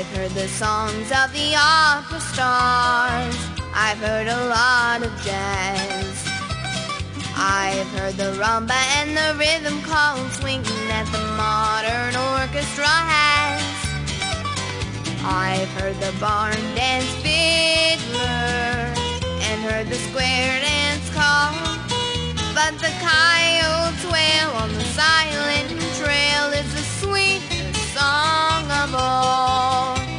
I've heard the songs of the opera stars. I've heard a lot of jazz. I've heard the rumba and the rhythm called swinging that the modern orchestra has. I've heard the barn dance fiddler and heard the square dance call, but the coyote's wail on the silent trail is the sweetest song of all.